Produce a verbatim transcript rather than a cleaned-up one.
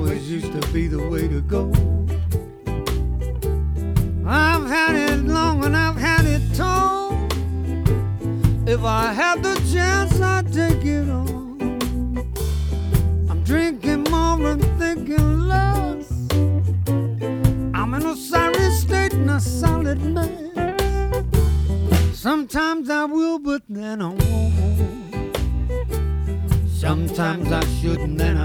always used to be the way to go. I've had it long and I've had it told. If I had the chance, I'd take it on. I'm drinking more and thinking less. I'm in a sorry state and a solid mess. Sometimes I will, but then I won't. Sometimes I shouldn't, then I